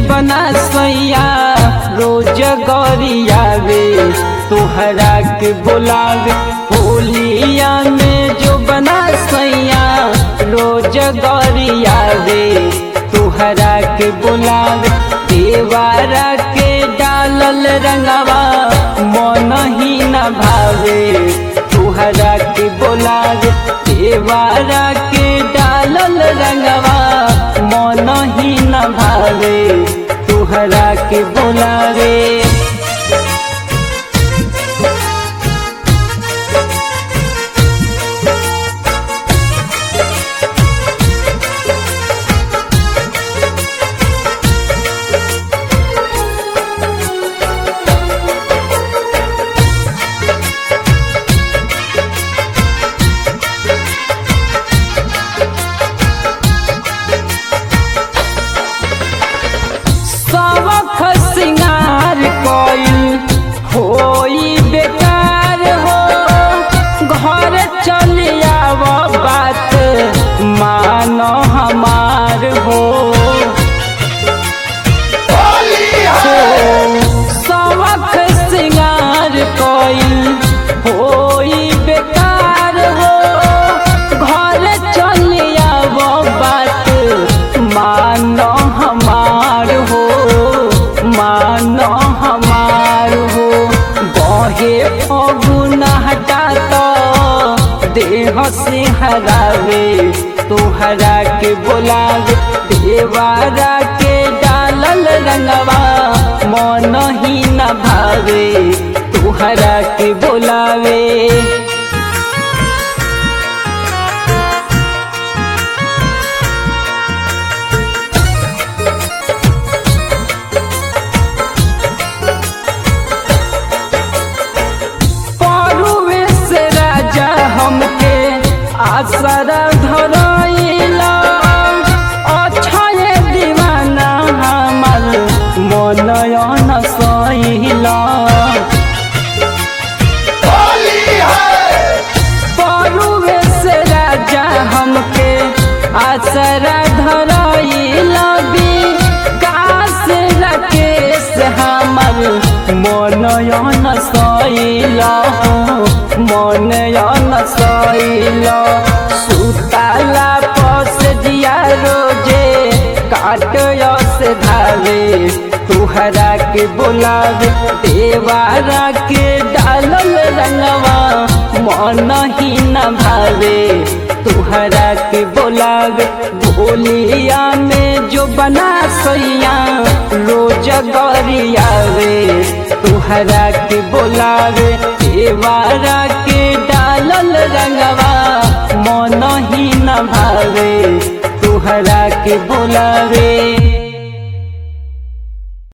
बना सैया रोज गरियावे तोहरा के बोलावे होलिया में जो बना सैया रोज गरियावे तोहरा के बोलावे देवारा के डालल रंगवा मन ही न भावे तोहरा के बोलावे देवारा के डालल रंगवा मन ही न भावे तोहरा के बोलावे। सिंगार कोइल होई बेकार हो घर चल आव बात मानो हमार हो सबक सिंगार कोइल होई बेकार हो घर चल आव बात मानो हमार हो मानो हमार हो बहे फगुन हटा तो देह से हरावे तोहरा के बोलावे देवारा के डालल रंगवा मन ही न भावे तोहरा के बोलावे। आसरा धरैला अछये दीवाना हमर मनयन सैला परुवे से राजा हमके आसरा धरैला विकास राकेश हमर मनयन सैला मनयन सैला सुताला पस दिया रोजे काट से धावे तोहरा के बोलावे देवारा के डालल रंगवा मन ही न भावे तोहरा के बोलावे बोलिया में जो बना सैया रोज गरियावे तोहरा के बोलावे देवारा के डालल रंगवा मन ही न भावे तोहरा के बोलावे।